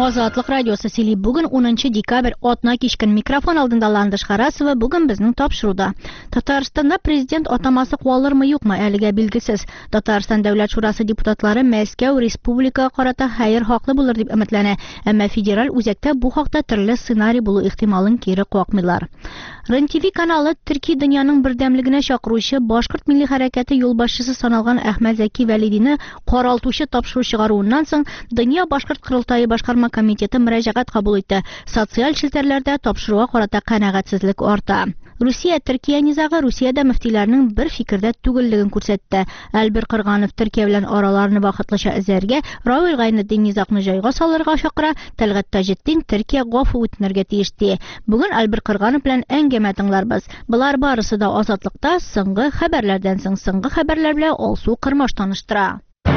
Ozodlik radiosi Sili bugun 10 dekabr otna kechkin mikrofon oldinda Landish Xarasova bugun bizning topshiruvda. Tataristonda prezident otamasi qolirmi yo'qmi aliga belgisiz. Tatariston davlat shurasi deputatlari Moskva respublika qarata xayr haqli bo'lar deb umidlana, ammo federal o'zakda bu haqda turli ssenariy bo'lu ehtimolini keri qo'ymaylar. REN-TV kanali Turkiy dunyoning birdamligini chaqiruvchi Boshqirt milliy harakati yo'lboshchisi sanalgan Ahmad Zaki Validini qoraltuvchi topshiriq chiqaruvidan so'ng Dunyo Boshqirt qurultoyi boshqarma komiteti murojaat qabul etdi. Sotsial shelterlarda topshiriqqa qarata qanoatsizlik ortdi. Rossiya Turkiya nizog'i Rossiyada muftiylarning bir fikrda tugilligini ko'rsatdi. Albir Qirg'anov Turkiya bilan oralarini vaqtlicha izlarga, Ravil G'ayniddin nizoqni joyga solarga chaqira, Talg'at Tajiddin Turkiya g'ofi o'tnirga tegishdi. Bugun Albir Qirg'anov bilan anglamatinglar biz. Bular barasida ozodlikda so'nggi xabarlardan so'ng so'nggi xabarlar bilan olsu qirmosh tanishtira.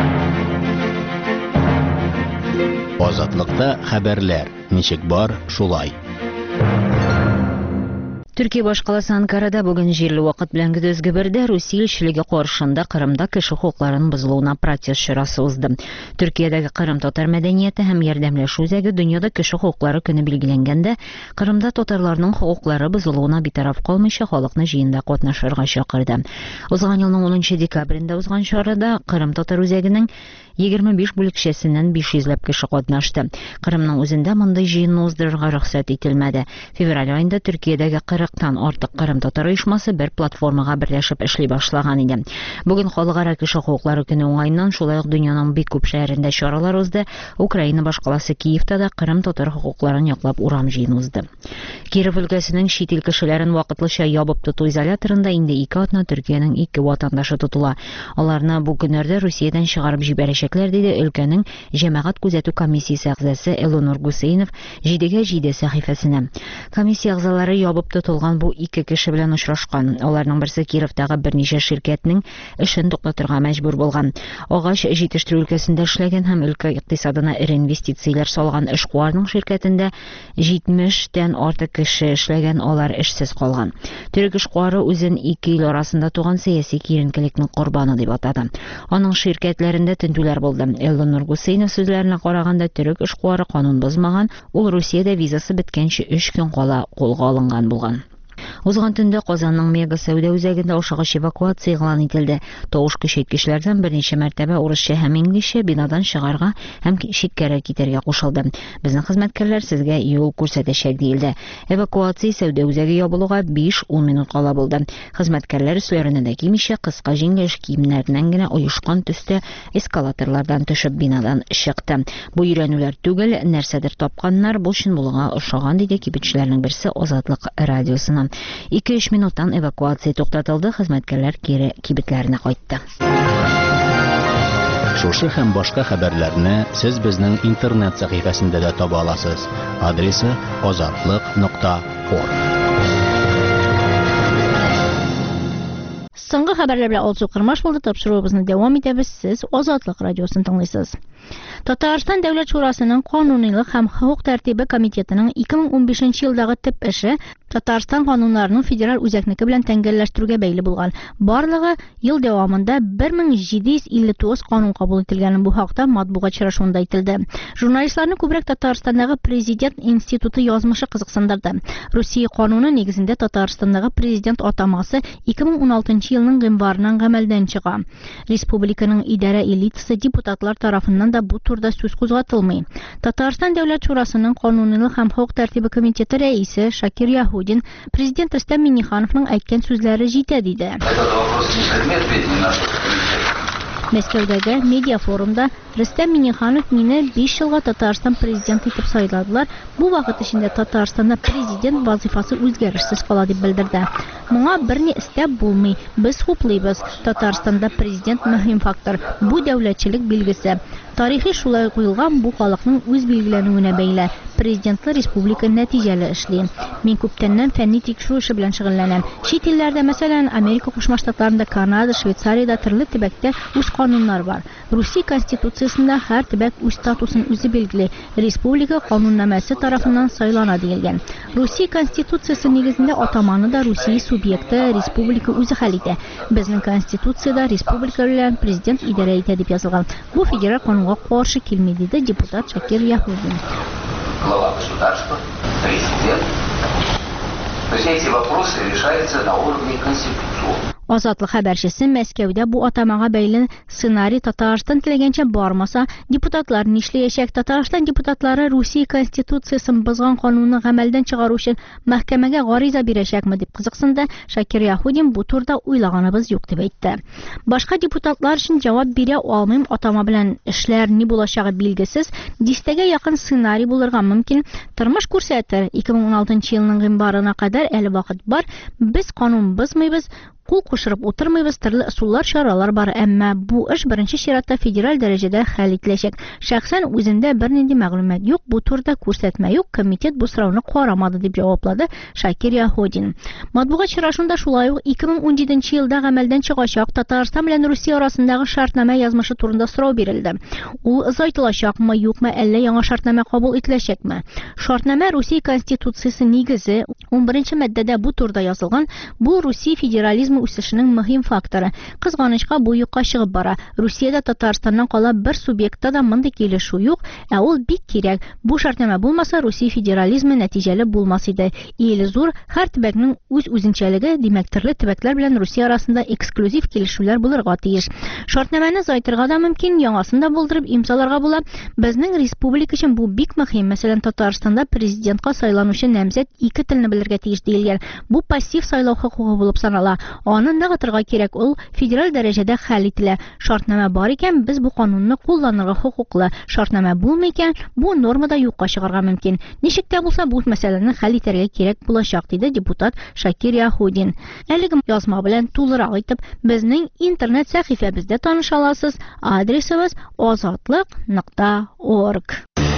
Ozodlikda xabarlar nechik bor shulay. Turkiya bosh qalasi Ankarada bugun yerli vaqt bilan kunduzgi birda Rossiya elchiligi qarshısında Qrimda kishi huquqlarining buziluvini protest shurasi o'zdi. Turkiyadagi Qrim tatar madaniyati ham yordamlashuv o'zagi dunyoda kishi huquqlari kuni belgilanganda Qrimda tatarlarning huquqlari buziluvini betaraf qolmishi xalqni jiyinda qatnashishga chaqirdi. O'zgan yilning 10 dekabrida o'zgan shahrida Qrim tatar o'zagining 25 bo'lakchasidan 500 lab kishi qatnashdi. Qrimning o'zida bunday jiyinni o'zdirishga ruxsat etilmadi. Fevral oyida Turkiyadagi 40 dan ortiq Qrim tatar uyushmasi bir platformaga birlashib ishlay boshlagan edi. Bugun xalqaro kishi huquqlari kuni o'ngaydan shulay dunyoning bek ko'p shaharida choralar o'zdi. Ukraina bosh qalasi Kiyevda Qrim tatar huquqlarini yoqlab uram jiyini o'zdi. Kiyev o'lkasining chet el kishilarini vaqtincha yopib tutuv izolyatorida endi 2 otna Turkiyaning 2 vatandoshi tutula. Ularni bu kunlarda Rossiyadan chiqarib jibarishaklar dedi o'lkaning jamoat kuzatuv komissiyasi a'zosi Elonur Guseynov jiddiga sahifasida. Komissiya a'zolari yopib tutilgan bu 2 kishi bilan uchrashgan. Ularning birisi Kiyevdagi bir necha shirkatning ishini to'xtatishga majbur bo'lgan. Og'ash yetishtiruv o'lkasida ishlagan ham o'lka iqtisodina investitsiyalar solgan ishqorning shirkatida 70 dan ortiq kishi ishlagan, ular ishsiz qolgan. Turk ishqori o'zini 2 yil orasida tug'an siyosiy kiyinkilikning qurboni deb atadi. Uning shirkatlarida tintuvlar bo'ldi. Elonur Guseynov so'zlariga qaraganda Turk ishqori qonun buzmagan, u Rossiyada vizasi bitgancha 3 kun qola qo'lga olingan bo'lgan. O'zgan tunda Qozonning mega savdo o'zagida o'xshash evakuatsiya e'lon etildi. Tovush kuchaytirgichlardan bir necha martaba o'rischa ham inglizcha binodan shigarga ham shikkara ketarga qo'shildi. Bizning xizmatkorlar sizga yo'l ko'rsatishak deyildi. Evakuatsiya savdo o'zagi yopilig'iga 5-10 minut qala bo'ldi. Xizmatkorlar ushlarinida kiyimcha qisqa jingash kiyimlardangina uyushqon tusda eskalatorlardan tushib binodan chiqdi. Bu yuranuvlar tugul narsadir topganlar bu shin bo'lgan o'xshagan dedi kibitchilarning birisi Ozodlik radiosina. 2-3 minutdan evakuatsiya to'xtatildi, xizmatkorlar keri kibitlarına qaytdi. Şuшы ham boshqa xabarlarni siz bizning internet sahifasida da topa olasiz. Adresi ozodlik.org. So'nggi xabarlar bilan olsu qirmosh bo'ldi. Topshiruvimizni davom etamiz. Siz Ozodlik radiosini tinglaysiz. Tatariston davlat shurasining qonuniylik ham huquq tartibi komitetining 2015-yildagi tip ishi Tatariston qonunlarining federal o'zakniki bilan tengallashtiruvga bog'liq bo'lgan. Barlig'i yil davomida 1759 qonun qabul etilgani bu haqda matbuot uchrashuvida aytildi. Jurnalistlarni ko'proq Tataristondagi prezident instituti yozmishi qiziqsindirdi. Rossiya qonuni negizida Tataristondagi prezident otamasi 2016-yilning yanvaridan amaldan chiqqan. Respublikaning idora elitasi deputatlar tomonidan da bu turda so'z qo'zg'atilmay. Tatariston davlat shurasining qonuniylik ham huquq tartibi komiteti raisi Shakir Yahudin prezident Rustam Minnixanovning aytgan so'zlari jita dedi. Moskvadagi media forumda Rustam Minnixanov meni 5 yilga Tatariston prezidenti etib sayladilar. Bu vaqt ichida Tataristonda prezident vazifasi o'zgarishsiz qoladi deb bildirdi. Menga birni istab bo'lmay, biz xo'playmiz. Tataristonda prezident muhim faktor. Bu davlatchilik belgisi. Tarixiy shulay qo'yilgan bu xalqning o'z belgilanuvine bog'liq. Prezidentlar respublika natijali ishlaydi. Men ko'pdan fanniy tekshiruv ishi bilan shug'ullanaman. Chet ellarda, masalan, Amerika Qo'shma Shtatlarida, Kanada, Shveysariyada turli tibakda o'z qonunlar bor. Rossiya konstitutsiyasida har tibak o'z statusini o'zi belgilaydi. Respublika qonunnomasi tomonidan saylanadi deyilgan. Rossiya konstitutsiyasi negizida otomonida Rossiya subyekti respublika o'zi hal etadi. Bizning konstitutsiyada respublika bilan prezident idora etadi deb yozilgan. Bu federal qonunga qarshi kelmaydi dedi deputat Shakir Yahudin. глава государства, президент. Все эти вопросы решаются на уровне конституции. Азатлык хәбәрчесе Мәскәүдә бу атамага бәйле сценарий Татарстан теләгәнчә бармаса, депутатлар нишләячәк? Татарстан депутатлары Русия конституциясын бозган канунны гамәлдән чыгару өчен мәхкәмәгә гариза бирәчәкме дип кызыксынды. Шакир Яһудин бу турда уйлаганыбыз юк дип әйтте. Башка депутатлар өчен җавап бирә алмыйм, атама белән эшләр ни булачагы билгесез. Дистәгә якын сценарий булырга мөмкин. Тормыш күрсәтер. 2016 елның гыйнварына кадәр әле вакыт бар. Без канун бозмыйбыз. Кул кушырып утырмыйбыз, төрле ысуллар, чаралар бар, әмма бу эш беренче чиратта федераль дәрәҗәдә хәл ителәчәк. Шәхсән үзендә бернинди мәгълүмат юк, бу турда күрсәтмә юк, комитет бу сорауны карамады дип җаваплады Шакир Яһудин. Матбугат очрашуында шулай ук 2017 елда гамәлдән чыгачак Татарстан белән Русия арасындагы шартнама язмышы турында сорау бирелде. Ул озайтылачакмы, юкмы, әллә яңа шартнама кабул ителәчәкме? Шартнама Русия конституциясе нигезе 11 маддәдә бу турда язылган. Бу Русия федерализмы үсешенең мөһим факторы. Кызганычка бу юкка чыгып бара. Русиядә Татарстаннан кала бер субъектта да мондый килешү юк, ә ул бик кирәк. Бу шартнама булмаса, Русия федерализмы нәтиҗәле булмас иде. Иле зур, һәр төбәкнең үз үзенчәлеге, димәк, төрле төбәкләр белән Русия арасында эксклюзив килешүләр булырга тиеш. Шартнаманы зайтырга да мөмкин, яңасын да булдырып имзаларга була. Безнең республика өчен бу бик мөһим. Мәсәлән, Татарстанда президентка сайланучы намзәт 2 телне белергә тиеш диелгән. Бу пассив сайлау хокукы булып санала. Аны ныгытырга кирәк, ул федераль дәрәҗәдә хәл ителә. Шартнама бар икән, без бу канунны кулланырга хокуклы. Шартнама булмый икән, бу нормада юкка чыгарга мөмкин. Ничек тә булса, бу мәсьәләне хәл итәргә кирәк булачак, диде депутат Шакир Яһудин. Әлеге язма белән тулырак итеп, безнең интернет сәхифәбездә таныша аласыз. Адресыбыз azatliq.org.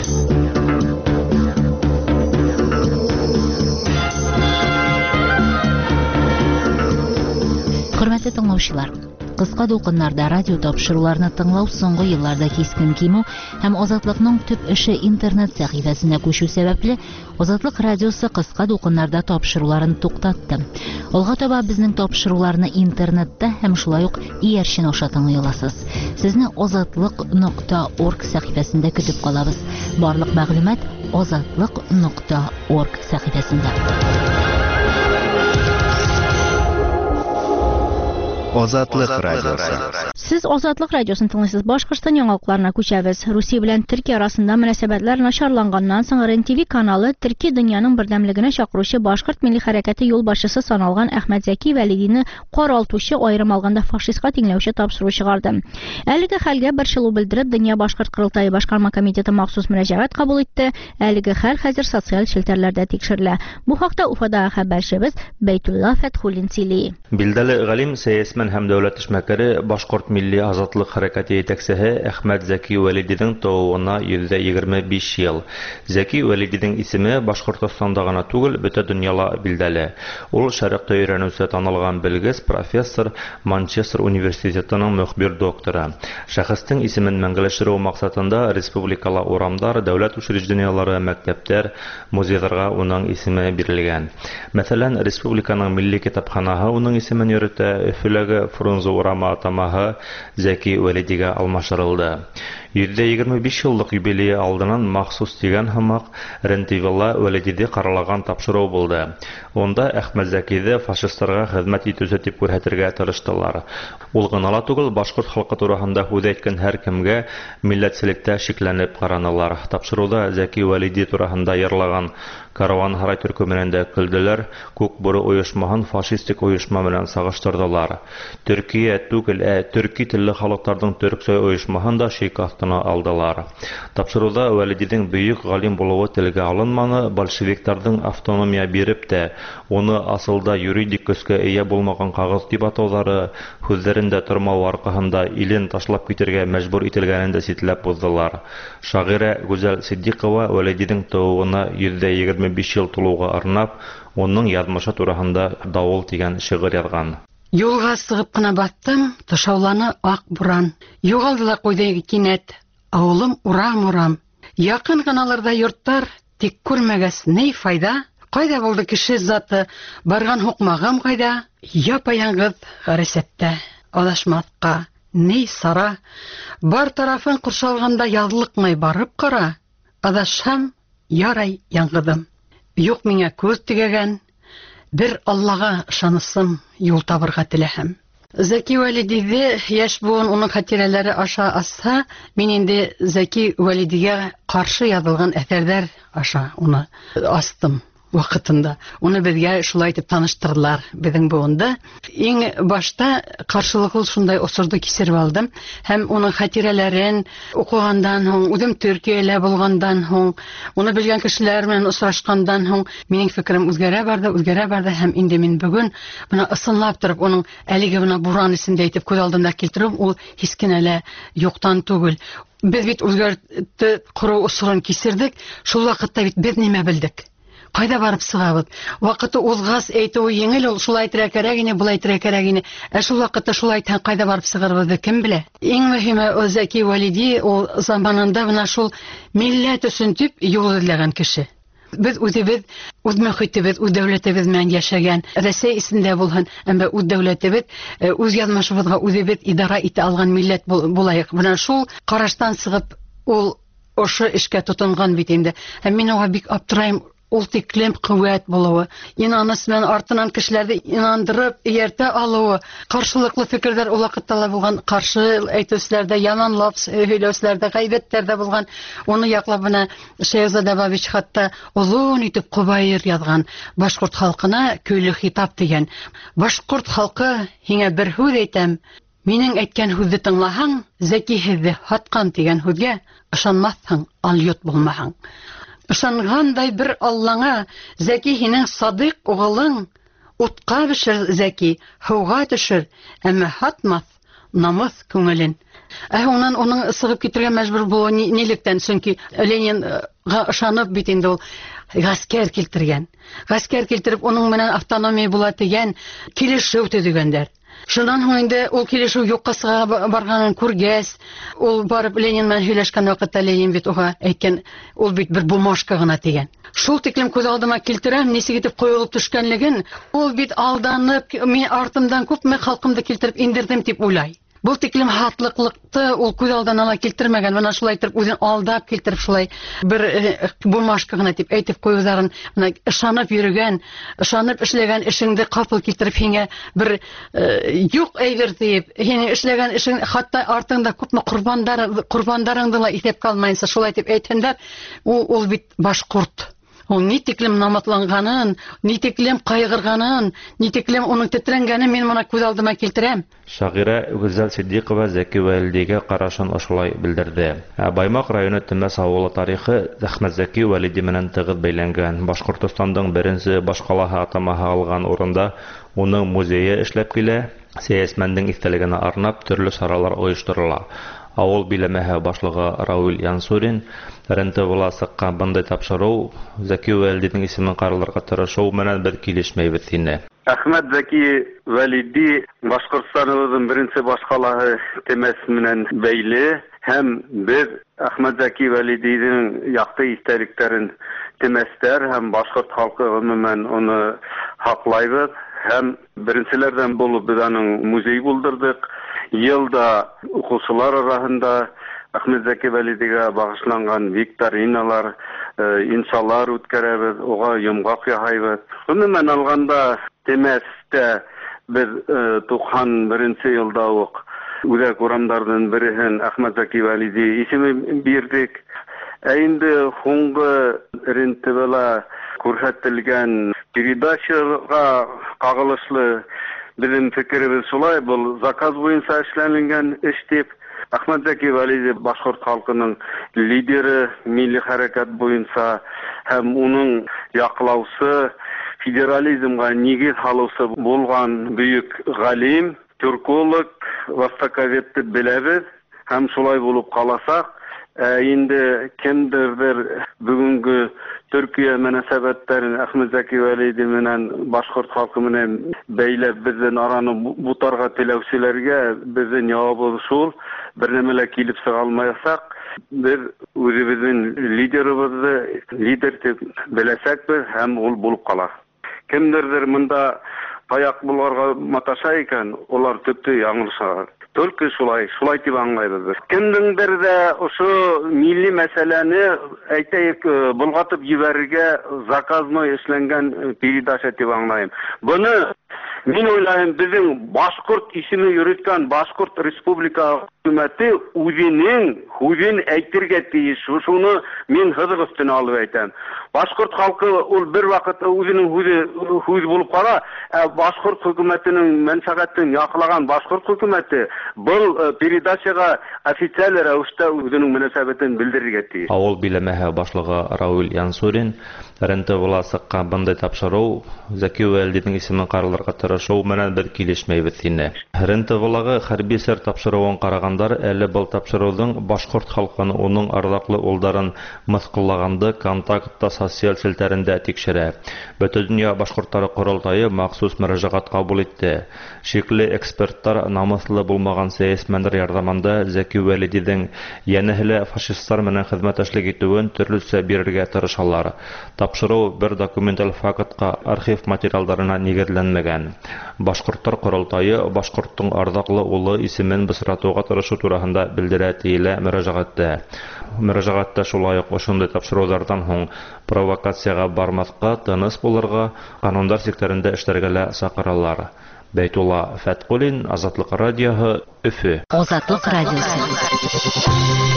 Хөрмәтле тыңлаучылар, кыска дулкыннарда радио тапшыруларны тыңлау соңгы елларда кискен кимү һәм Азатлыкның төп эше интернет сәхифәсенә күчү сәбәпле Азатлык радиосы кыска дулкыннарда тапшыруларын туктатты. Алга таба безнең тапшыруларны интернетта һәм шулай ук иярчен аша тыңлый аласыз. Сезне azatliq.org сәхифәсендә көтеп калабыз. Барлык мәгълүмат azatliq.org сәхифәсендә. Азатлык радиосы. Сез Азатлык радиосын тыңлыйсыз. Башкортстан яңалыкларына күчәбез. Русия белән Төркия арасында мөнәсәбәтләр начарланганнан соң РЕН-ТВ каналы Төркия дөньяның бердәмлегенә чакыручы Башкорт милли хәрәкәте юлбашчысы саналган Әхмәт Зәки Вәлидине каралтучы, аерым алганда фашистка тиңләүче тапшыру чыгарды. Әлеге хәлгә борчылу белдереп, Дөнья башкорт кырылтайы башкарма комитеты махсус мөрәҗәгать кабул итте. Әлеге хәл хәзер социаль челтәрләрдә тикшерелә. Бу хакта Уфадагы хәбәрчебез Бәйтулла Фәтхуллин сөйли. Билдәле галим, сәясәтмән һәм дәүләт эшмәкәре Башкорт милли азатлык хәрәкәте итәкчесе Әхмәт Зәки Вәлидинең тууына 125 ел. Зәки Вәлидинең исеме Башкортстанда гына түгел, бөтен дөньяла билдәле. Ул шәрыкта өйрәнүче танылган белгес профессор, Манчестер университетының мөхбир докторы. Шәхестең исемен мәңгеләштерү максатында республикала урамдар, дәүләт учреждениялары, мәктәптәр, музейларга уның исеме бирелгән. Мәсәлән, республиканың милли китапханаһы уның исемен йөртә, Өфөләге Фрунзе урамы атамаһы Зәки Вәлидигә алмаштырылды. 125 еллык юбилее алдыннан махсус дигән һымак РЕН-ТВ-ла Вәлидиде каралаган тапшыру булды. Онда Әхмәт Зәкиде фашистларга хезмәт итүче дип күрһәтергә тырыштылар. Ул гына ла түгел, башкорт халкы турында һүз әйткән һәр кемгә милләтчелектә шикләнеп караналар. Тапшыруда Зәки Вәлиди турында йырлаган Караван Һарай төркеменән дә көлделәр, Күк Бүре оешмаһын фашистик оешма белән сагыштырдылар. Төркия түгел, төрки телле халыкларның төрксөй оешмаһын да шик астына алдылар. Тапшыруда Вәлидинең бөек галим булуы телгә алынманы, большевикларның автономия биреп тә, уны асылда юридик көскә ия булмаган кагыз дип атаулары, хүзләрендә тормау аркаһында илен ташлап китәргә мәҗбүр ителгәнен дә ситләп уздылар. Шагыйрә Гүзәл Сиддиқова Вәлидинең тууына 125 ел тулуга арнап, оның язмышы турында Давыл дигән шигырь язган. Юлга сыгып кына баттым, тышауланы ак буран. Югалдыла койды кинәт, авылым урам-урам. Якын гыналарда йорттар, тик күрмәгәс ни файда? Кайда булды кеше заты, барган хукмагым кайда? Япа-яңгыз гарәсәттә, адашмаска ни сара? Бар тарафын куршалганда язлыкмай барып кара. Адашам, ярай яңғыдым. Юк миңа күз тигәгән, бер Аллага ышанысым, юл табырга теләһәм. Зәки Вәлидиҙе яшь буын уның хатирәләре аша асса, мин инде Зәки Вәлидигә ҡаршы яҙылған әҫәрҙәр аша уны астым ваҡытында. Уны беҙгә шулай итеп таныштырҙылар беҙҙең буында. Иң башта ҡаршылыҡлы шундай осорҙо кисереп алдым һәм уның хатирәләрен уҡығандан һуң, үҙем Төркиәлә булғандан һуң, уны белгән кешеләр менән осрашҡандан һуң минең фекерем үҙгәрә барҙы һәм инде мин бөгөн бына ысынлап тороп уның әлеге бына буран исемдә итеп күҙ алдында килтереп, ул һис кенә лә юҡтан түгел. Беҙ бит үҙгәртеп ҡороу осорон кисерҙек, шул ваҡытта бит беҙ нимә белдек? Ҡайҙа барып сығабыҙ? Ваҡыты уҙғас әйтеү еңел, ул шулай әйтергә кәрәк ине, былай әйтергә кәрәк ине. Шул ваҡытта шулай әйтһәң, ҡайҙа барып сығырбыҙҙы кем белә? Иң мөһиме, Зәки Вәлиди ул заманында бына шул милләт өсөн тип юл эҙләгән кеше. Беҙ үҙебеҙ, үҙ мөхитебеҙ, үҙ дәүләтебеҙ менән йәшәгән, Рәсәй исендә булһын, әммә үҙ дәүләтебеҙ, үҙ яҙмышыбыҙға үҙебеҙ идара итә алған милләт булайыҡ. Бына шул ҡараштан сығып, ул ошо эшкә тотонған бит инде. Һәм мин уға бик аптырайым, ул тиклем ҡеүәт булыуы, инаныс менән артынан кешеләрҙе инандырып, эйәртә алыуы, ҡаршылыҡлы фекерҙәр ул ваҡытта ла булған, ҡаршы әйтеүселәрҙә, яманлап һөйләүселәрҙә, ғәйбәттәрҙә булған. Уны яҡлап бына Шәйхзада Бабич хатта оҙон итеп ҡобайыр яҙған, башҡорт халҡына көйлө хитап тигән. Башҡорт халҡы, һиңә бер һүҙ әйтәм, минең әйткән һүҙҙе тыңлаһаң, Зәки һеҙҙе һатҡан тигән һүҙгә ышанмаҫһың, алйот булмаһаң. Ышанғандай бер Аллаңа, Зәки һинең садиҡ уғылың, утҡа бешер Зәки, һыуға төшөр, әммә һатмаҫ намыҫ күңелен. Унан уның сығып китергә мәжбүр булыуы нилектән? Сөнки Ленинға ышанып бит инде ул ғәскәр килтергән. Ғәскәр килтереп, уның менән автономия була тигән килешеү төҙөгәндәр. Шунан һуң инде ул килешеү юҡҡа сыға барғанын күргәс, ул барып Ленин менән һөйләшкән ваҡытта Ленин бит уға әйткән, ул бит бер бумажка ғына тигән. Шул тиклем күҙ алдыма килтерәм, нисек итеп ҡойолоп төшкәнлеген, ул бит алданып, мин артымдан күпме халҡымды килтереп индердем тип уйлай. Был тиклем һатлыҡлыҡты ул күҙ алдына ла килтермәгән, бына шулай итеп үҙен алдап килтереп шулай бер бумажка ғына тип әйтеп ҡуйыуҙарын, ышанып йөрөгән, ышанып эшләгән эшеңде ҡапыл килтереп һиңә бер юҡ әйбер тиеп, һинең эшләгән эшең хатта артыңда күпме ҡорбандарыңды ла иҫәпкә алмайынса шулай тип әйтһендәр, ул бит башҡорт. Ул ни тиклем наматланғанын, ни тиклем ҡайғырғанын, ни тиклем уның тетрәнгәнен мин мына күҙ алдыма килтерәм. Шағира Гүзәл Сидиҡова Зәки Вәлидигә ҡарашын ошолай белдерҙе. Баймаҡ районы Төмәс ауылы тарихы Әхмәт Зәки Вәлиди менән тығыҙ бәйләнгән. Башҡортостандың беренсе баш ҡалаһы атамаһы алған урында уның музейы эшләп килә. Сәйәсмәндең иҫтәлегенә арнап төрлө саралар ойошторола. Ауыл биләмәһе башлығы Рауил Янсурин РНТВ-ла сыҡҡан бындай тапшырыу Зәки Вәлидиҙең исемен ҡараларға тырышыу менән беҙ килешмәйбеҙ тине. Әхмәт Зәки Вәлиди Башҡортостаныбыҙҙың беренсе баш ҡалаһы Темәс менән бәйле һәм беҙ Әхмәт Зәки Вәлидиҙең яҡты иҫтәлектәрен Темәстәр һәм башҡорт халҡы ғөмүмән уны һаҡлайбыҙ һәм беренселәрҙән булып беҙ аның музей булдырҙык. Йылда уҡыусылар араһында Әхмәт Зәки Вәлидигә бағышланған викториналар, инсалар үткәрәбеҙ, уға йомғаҡ яһайбыҙ. Ғөмүмән алғанда Темәстә беҙ 91 йылда уҡ үҙәк урамдарҙың береһен Әхмәт Зәки Вәлиди исеме бирҙек. Инде һуңғы РНТВ-ла күрһәтелгән передачаға ҡағылышлы bizim fikrimiz şolay, bu zakaz boyunca eşlenilgen iş deyip, Әхмәт Зәки Вәлиди башҡорт халҡының лидеры милли хәрәкәт буйынса һәм уның яҡлаусы, федерализмға нигеҙ һалыусы булған бөйөк ғалим, түрколог, востоковедте беләбеҙ һәм шулай булып ҡаласаҡ. Инде кемдерҙер бүгенге Төркия мөнәсәбәттәрен Әхмәт Зәки Вәлиди менән башҡорт халҡы менән бәйләп беҙҙең араны бутарға теләүселәргә беҙҙең яуабыбыҙ шул, бер нәмә лә килеп сыға алмаясаҡ. Беҙ үҙебеҙҙең лидерыбыҙҙы лидер тип беләсәкбеҙ һәм ул булып ҡала. Кемдерҙер мында таяҡ булырға маташа икән, улар төптө яңылыша. Только шулай дип аңлайбыз. Кемдеңдер дә ошо милли мәсьәләне әйтәйек булгатып җибәрергә заказной эшләнгән передача дип аңлайм. Буны мин уйлайм, безнең Башкорт исеме йөрткән Башкорт Республика хөкүмәте үзен әйтергә тиеш. Шуны мин хызык өстенә алып әйтәм. Башкорт халкы ул бер вакыт үзенең хүз булып кала, Башкорт хөкүмәтенең мәнфәгатен яклаган Башкорт хөкүмәте был передачага официаль рәвештә үзенең мөнәсәбәтен белдерергә тиеш. Авыл биләмәһе башлыгы Рауль Янсурин РНТВ сыккан бындай тапшыру Зәки Вәлидинең исемен каралырга тырышу менән бер килешмәйбез инде. РНТВ-лагы хәрби сер тапшыруын карагандар әле был тапшыруның Башкорт халкын уның ардаклы улдарын мыскыллаганды контактта социаль селтәрендә тикшерә. Бөтендөнья башкортлары корылтайы махсус мөрәҗәгать кабул итте. Шикле экспертлар намыслы булмаган сәясәтмәннәр ярдәмендә Зәки Вәлидинең янәһеле фашистлар менән хезмәттәшлек итүен төрлесе бирергә тырышалар. Тапшыру бер документаль фактка, архив материалларына нигезләнмәгән. Башкортлар корылтайы Башкорттың ардаклы улы исемен бысратуга тырышу турында белдерә диелә мөрәҗәгатьтә. Мөрәҗәгатьтә шулай ук ошондай тапшырулардан соң провокацияга бармаска, тыныс булырга, канундар секторында эшләргә лә сакыралар. Бәйтулла Фәткулин, Азатлык радиоһы, Өфе. Азатлык радиосы.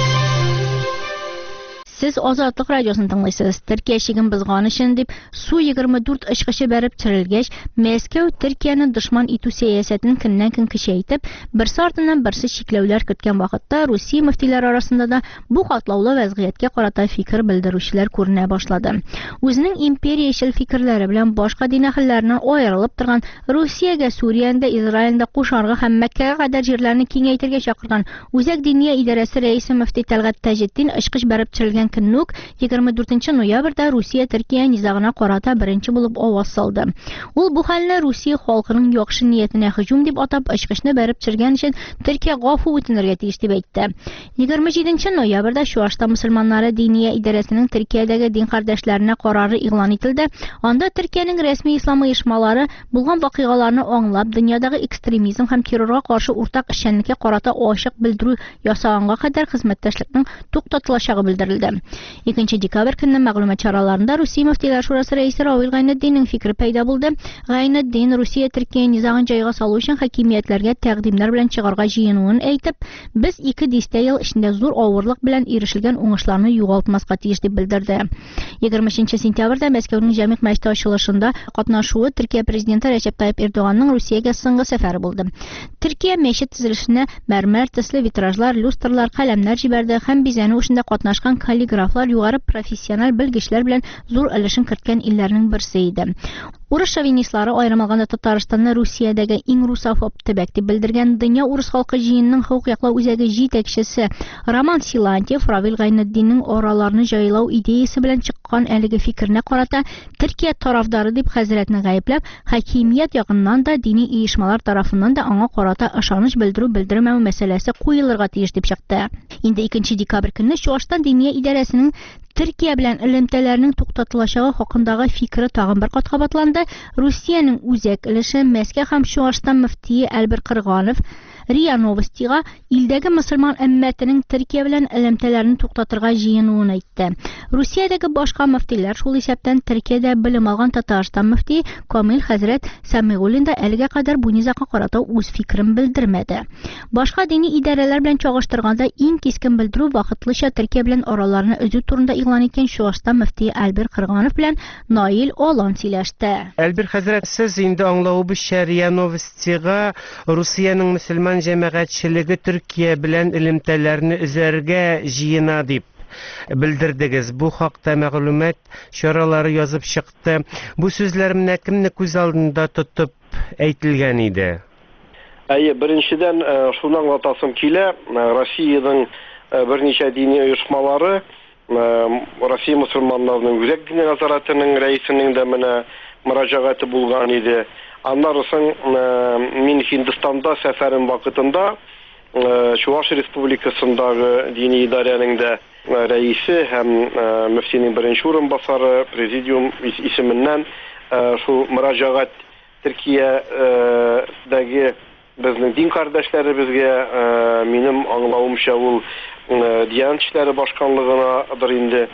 Siz Azadlıq radiosunu dinləyirsiniz. Türkiyə şigin bızğanı üçün dip Su-24 ışqışı bərib çirilgəş, Məskəv Türkiyənin düşman itu siyasətini gündən-gün kişəyitib, birsi ardından birsi şikləvlər kütkən vaxtda Rusiya müftilər arasında da bu qatlavlı vəziyyətə qarata fikir bildirişlər görünə başladı. Özünün imperiyaçıl fikirləri bilən başqa din əhillərindən ayrılıb turğan Rusiyaga, Suriyəndə, İsraildə, Qoşarğı həm Məkkəyə qədər yerlərini kengəytirgə çağırgan Özək Diniya İdarəsi rəisi müfti Təlğət Təceddin ışqış bərib çirilgən Көннүк 24 ноябрьдә Русия Төркия низагына карата беренче булып аваз салды. Ул бу хәлне Русия халкының яхшы ниятенә һөҗүм дип атап, ачкычны бәреп төшергән өчен Төркия гафу үтенергә тиеш дип әйтте. 27 ноябрьдә Чувашстан мөселманнары Диния идарәсенең Төркиядәге дин кардәшләренә карары игълан ителде. Анда Төркиянең рәсми ислам оешмалары булган вакыйгаларны аңлап, дөньядагы экстремизм һәм террорга каршы уртак эшчәнлеккә карата ачык белдерү ясаганга кадәр хезмәттәшлекнең туктатылачагы белдерелде. 2 декабрь көнне мәгълүмат чараларында Русия мөфтиләр шурасы рәисе Равил Гайнетдинның фикере пайда булды. Гайнетдин Русия Төркия низагын җайга салу өчен хакимиятләргә тәкъдимнәр белән чыгарга җыенуын әйтеп, без 2 дистә ел эчендә зур авырлык белән ирешелгән уңышларны югалтмаска тиеш дип белдерде. 23 сентябрьдә Мәскәүнең Җәмигъ мәчете ачылышында катнашуы Төркия президенты Рәҗәп Тайип Эрдоганның Русиягә соңгы сәфәре булды. Төркия мәчет төзелешенә мәрмәр төсле витражлар, люстрлар, каләмнәр җибәрде һәм бизәнү эшендә катнашкан каллиграфлар югары профессиональ белгечләр белән зур өлешен керткән илләрнең берсе иде. Урыс шовинистлары аерым алганда Татарстанны Русиядәге иң русофоб төбәк дип белдергән дөнья урыс халкы җыенының хокук яклау үзәге җитәкчесе Роман Силантьев Равил Гайнетдинның араларны җайлау идеясе белән чыккан әлеге фикерне карата Төркия тарафдары дип хәзрәтне гаепләп, хакимият ягыннан да дини оешмалар тарафыннан да аңа карата ышаныч белдерү-белдермәү мәсьәләсе куелырга тиеш дип чыкты. Инде 2 декабрь көнне Чувашстан Диния идарәсенең Төркия белән элемтәләрнең туктатылачагы хакындагы фикере тагын бер кат кабатланды. Русиянең үзәк өлеше Мәскәү һәм Чувашстан мөфтие Әлбир Кырганов РИА Новостига илдәге мөселман әммәтенең Төркия белән элемтәләрне туктатырга җыенуын әйтте. Русиядәге башка мөфтиләр шул исәптән Төркиядә белем алган Татарстан мөфти Камил хәзрәт Сәмигуллин да әлегә кадәр бу низагка карата үз фикерен белдермәде. Башка дини идарәләр белән чагыштырганда иң кискен белдерү вакытлыча Төркия белән араларны өзү турында игълан иткән Чувашстан мөфтие Әлбир Кырганов белән Наил Алан сөйләште. Әлбир хәзрәт, сез инде аңлавыбызча РИА Новостига Русиянең мөселман җәмәгатьчелеге Төркия белән элемтәләрне үзәргә җыена дип белдердегез. Бу хакта мәгълүмат чаралары язып чыкты. Бу сүзләр менә кемне күз алдында тотып әйтелгән иде? Беренчедән шуны аңлатасым килә. Россиянең берничә дини оешмалары Россия мөселманнарының үзәк дини назаратының рәисенең дә менә мөрәҗәгате булган иде. Аннан соң мин Һиндстанда сәфәрем вакытында Чуваш Республикасындагы дини идарәнең дә рәисе һәм мөфтинең беренче урынбасары президиум исеменнән шу мөрәҗәгать Төркиядәге безнең дин кардәшләребезгә, минем аңлавымча, ул Диан эшләре башканлыгынадыр инде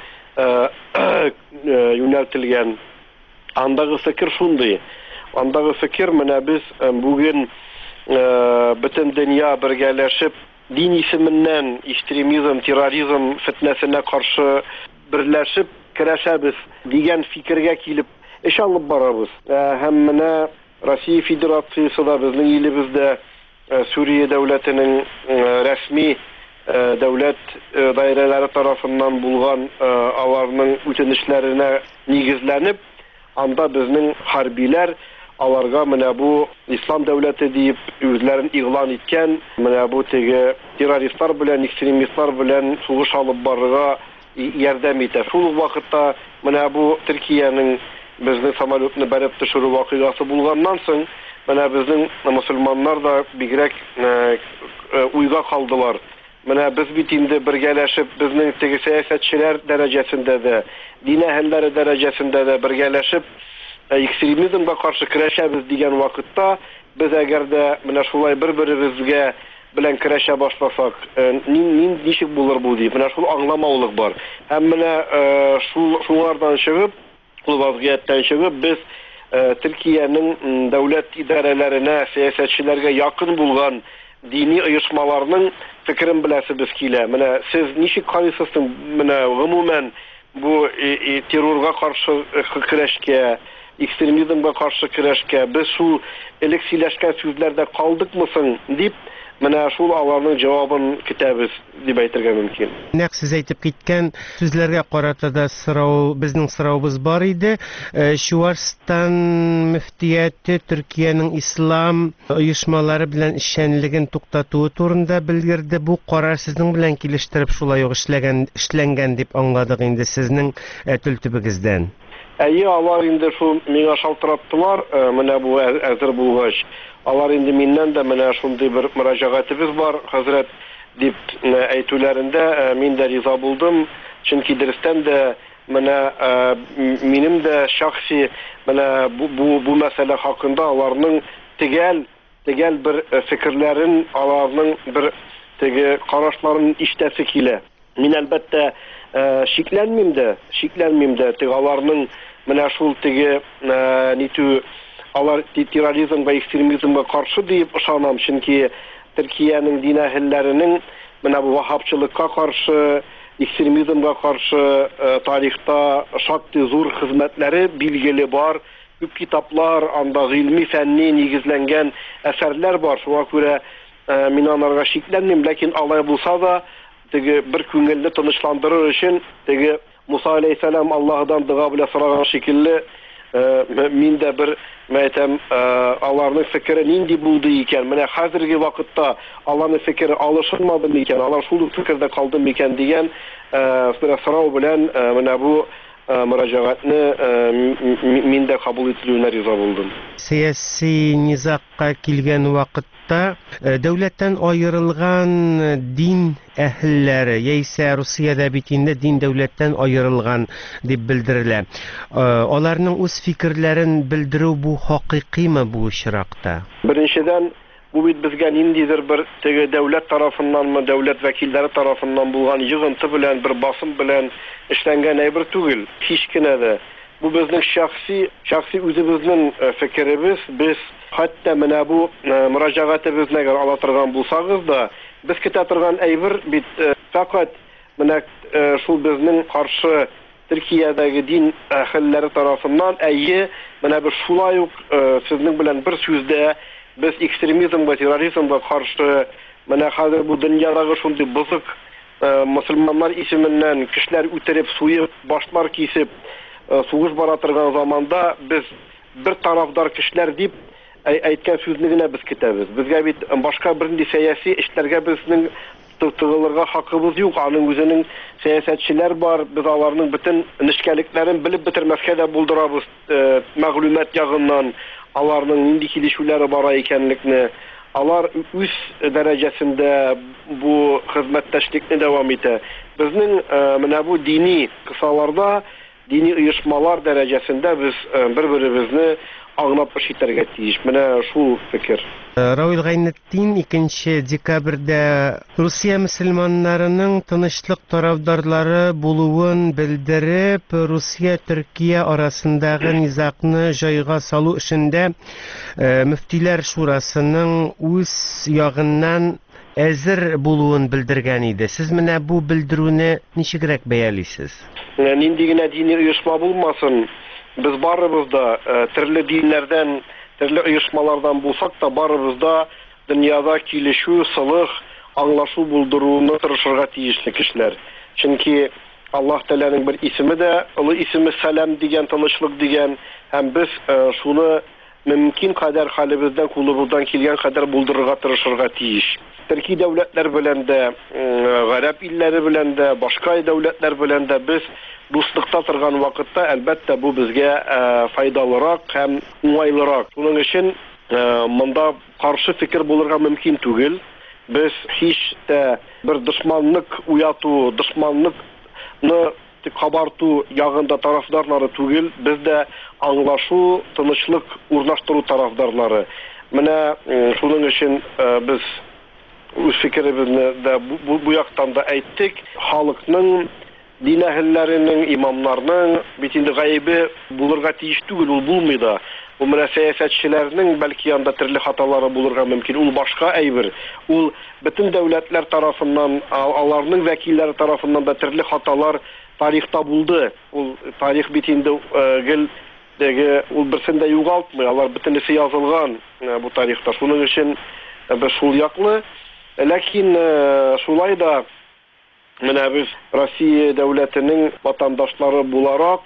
юнәлтелгән. Андагы фикер шундый. Андагы фикер менә без бүген бөтен дөнья бергәләшеп дин исеменнән экстремизм, терроризм фитнәсенә каршы берләшеп көрәшәбез дигән фикергә килеп эш алып барабыз. Һәм менә Россия Федерациясы да безнең илебездә Сүрия дәүләтенең рәсми дәүләт даирәләре тарафыннан булган аларның үтенечләренә нигезләнеп, анда безнең хәрбиләр аларга менә бу ислам дәүләте дип үзләрен игълан иткән, менә бу теге террористлар белән, экстремистлар белән сугыш алып барырга ярдәм итә. Шул вакытта менә бу Төркиянең безнең самолетны бәреп төшерү вакыйгасы булганнан соң, менә безнең мусульманнар да бигрәк уйга калдылар. Менә без бит инде бергәләшеп, безнең теге сәясәтчеләр дәрәҗәсендә дә, дин әһелләре дәрәҗәсендә дә бергәләшеп экстремизмга каршы көрәшәбез дигән вакытта, без әгәр дә менә шулай бер-беребезгә белән көрәшә башласак, ничек булыр бу дип, менә шул аңламаулык бар. Һәм менә шулардан чыгып, ул вазгыятьтән чыгып, без Төркиянең дәүләт идарәләренә, сәясәтчеләргә якын булган дини оешмаларның фикерен беләсебез килә. Менә сез ничек карыйсыз, менә гомумән бу террорга каршы көрәшкә, экстремизмга каршы көрәшкә без шул элек сөйләшкән сүзләрдә калдыкмы соң дип, менә шул аларның җавабын көтәбез дип әйтергә мөмкин. Нәкъ сез әйтеп киткән сүзләргә карата да безнең сораубыз бар иде. Чуашстан мөфтияте Төркиянең ислам оешмалары белән эшчәнлеген туктатуы турында белдерде. Бу карар сезнең белән килештереп шулай ук эшләнгән дип аңладык инде сезнең төлтүбегездән. Әйе, алар инде шул миңа шалтыраттылар, менә бу әзер булгач. Алар инде миннән дә менә шундый бер мөрәҗәгатебез бар, хәзрәт дип әйтүләрендә мин дә риза булдым. Чөнки дөрестән дә менә минем дә шәхси менә бу мәсьәлә хакында аларның тегәл бер фикерләрен, аларның бер теге карашларын ишетәсе килә. Мин әлбәттә шикләнмим дә, теге аларның менә шул теге нитү алар терроризмга, экстремизмга каршы дип ышанам, чөнки Төркиянең дин әһелләренең менә бу вахабчылыкка каршы, экстремизмга каршы тарихта шактый зур хезмәтләре билгеле бар. Күп китаплар, анда гыйльми фәнни нигезләнгән әсәрләр бар. Шуңа күрә мин анарга шикләнмим, ләкин алай булса да теге бер күңелне тынычландырыр өчен теге Муса алейһиссалам Аллаһдан дуга белән сораган шикелле мин дә бер мәйтәм аларның фикере нинди булды икән, менә хәзерге вакытта аларның фикере алышылмады микән, алар шул фикердә калды микән дигән сорау белән менә бу мөрәҗәгатьне мин дә кабул ителүенә риза булдым. Сәяси низакка килгән вакытта дәүләттән аерылган дин әһелләре, яисә Русиядә бит инде дин дәүләттән аерылган дип белдерелә. Аларның үз фикерләрен белдерү бу хакыйкыймы бу очракта? Беренчедән, бу бит безгә ниндидер бер теге дәүләт тарафыннанмы, дәүләт вәкилләре тарафыннан булган йыгынты белән, бер басым белән эшләнгән әйбер түгел, һич кенә дә. Бу безнең шәхси үзебезнең фикеребез. Без хәтта менә бу мөрәҗәгатебезне ала торган булсагыз да, без көтә торган әйбер бит фақат менә шул безнең каршы Төркиядәге дин әһелләре тарафыннан, әйе, менә без шулай ук сезнең белән бер сүздә без экстремизмга, терроризмга каршы, менә хәзер бу дөньядагы шундый бузык мусульманнар исеменнән кешеләр үтереп, суеп, башлар кисеп, сугыш бара торган заманда без бер тарафдар кешеләр дип әйткән сүзне генә без көтәбез. Безгә бит башка бернинди сәяси эшләргә безнең тыгылырга хакыбыз юк. Аның үзенең сәясәтчеләр бар. Без аларның бөтен нечкәлекләрен белеп бетермәскә дә булдырабыз. Мәгълүмат ягыннан аларның нинди килешүләре бара икәнлекне, алар үз дәрәҗәсендә бу хезмәттәшлекне дәвам итә. Безнең менә бу дини кысаларда, дини оешмалар дәрәҗәсендә без бер-беребезне аңлап эш итәргә тиеш. Менә шул фикер. Равил Гайнетдин 2 декабрьдә Русия мөселманнарының тынычлык тарафдарлары булуын белдереп, Русия-Төркия арасындагы низакны җайга салу эшендә мөфтиләр шурасының үз ягыннан әзер булуын белдергән иде. Сез менә бу белдерүне ничегрәк бәялисез? Нинди генә дини оешма булмасын, без барыбыз да төрле диннәрдән, төрле оешмалардан булсак та, барыбыз да дөньяда килешү, сылык, аңлашу булдыруны тырышырга тиешле кешеләр. Чөнки Аллаһ Тәгаләнең бер исеме дә, улы исеме Сәлам дигән, тынычлык дигән, һәм без шуны мөмкин кадәр хәлебездән, кулыбыздан килгән кадәр булдырырга тырышырга тиеш. Төрки дәүләтләр белән дә, гарәп илләре белән дә, башка дәүләтләр белән дә без дуслыкта торган вакытта, әлбәттә, бу безгә файдалырак һәм уңайлырак. Шуның өчен монда каршы фикер булырга мөмкин түгел. Без һич тә бер дошманлык уяту, дошманлыкны кабарту ягында тарафдарлары түгел, без дә аңлашу, тынычлык урнаштыру тарафдарлары. Менә шуның өчен без үз фикеребезне дә бу яктан да әйттек. Халыкның, дин әһелләренең, имамнарның бит инде гаебе булырга тиеш түгел, ул булмый да. Бу менә сәясәтчеләрнең бәлки анда төрле хаталары булырга мөмкин. Ул башка әйбер. Ул бөтен дәүләтләр тарафыннан, аларның вәкилләре тарафыннан да төрле хаталар тарихта булды. Ул тарих бит инде гел ул берсен дә югалтмый. Алар бөтенесе язылган бу тарихта. Шуның өчен без шул яклы. Ләкин шулай да менә без Россия дәүләтенең ватандашлары буларак,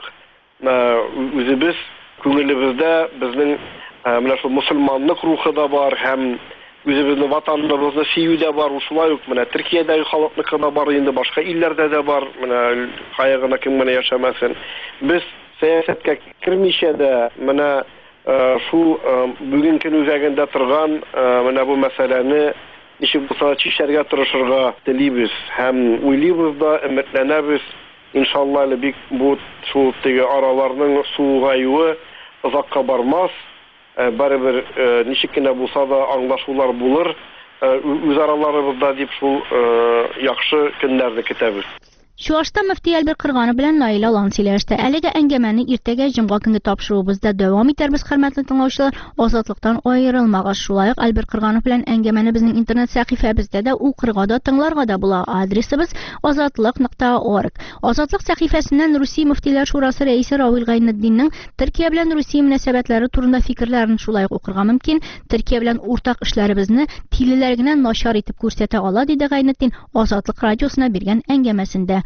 үзебез күңелебездә безнең менә шул мусульманлык рухы да бар, һәм үзебезнең ватаныбызны сөю дә бар. Шулай ук менә Төркиядәге халыкныкы да бар, инде башка илләрдә дә бар. Менә кайгына кем менә яшәмәсен. Без сәясәткә кирмичә дә менә шул бүген көн үзәгендә торган менә бу мәсьәләне ничек булса чишәргә тырышырга телибез һәм уйлыйбыз да, өметләнәбез. Иншалла әле бик бу шул теге араларның сугаюы озакка бармас. Барыбер ничек кенә булса да аңлашулар булыр үз араларыбызда дип шул яхшы көннәрне көтәбез. Чуашта мөфти Әлбир Кырганы белән Наила Алан сөйләште. Әлеге әңгәмәне иртәгә җомга көнге тапшыруыбызда дәвам итәрбез, хөрмәтле тыңлаучылар. Азатлыктан аерылмагыз. Шулай ук Әлбир Кырганов белән әңгәмәне безнең интернет сәхифәбездә дә укырга да, тыңларга да була. Адресыбыз azatlык.org. Азатлык сәхифәсеннән Русия мөфтиләр шурасы рәисе Равил Гайнетдинның Төркия белән Русия мөнәсәбәтләре турында фикерләрен шулай ук укырга мөмкин. Төркия белән уртак эшләребезне тилеләр генә начар итеп күрсәтә ала, диде Гайнетдин Азатлык радиосына биргән әңгәмәсендә.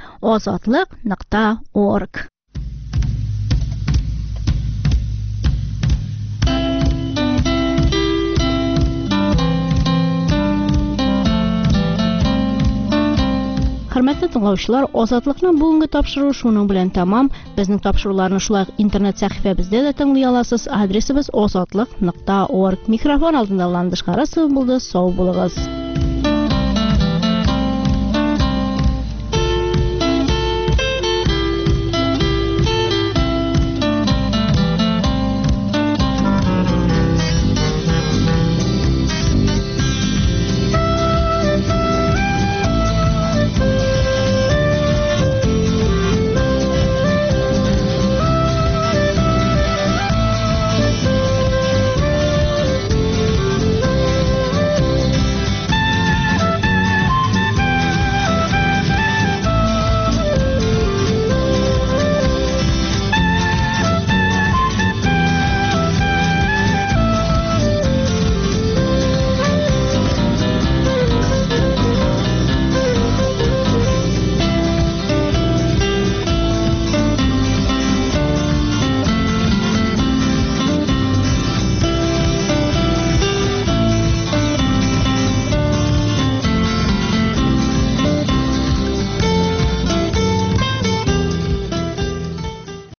Azatlык.org. Хөрмәтле тыңлаучылар, Азатлыкның бүгенге тапшыруы шуның белән тәмам. Безнең тапшыруларны шулай интернет сәхифәбездә дә тыңлый аласыз. Адресыбыз azatlык.org. Микрофон алдында Ландыш Харасов булды. Сау булыгыз.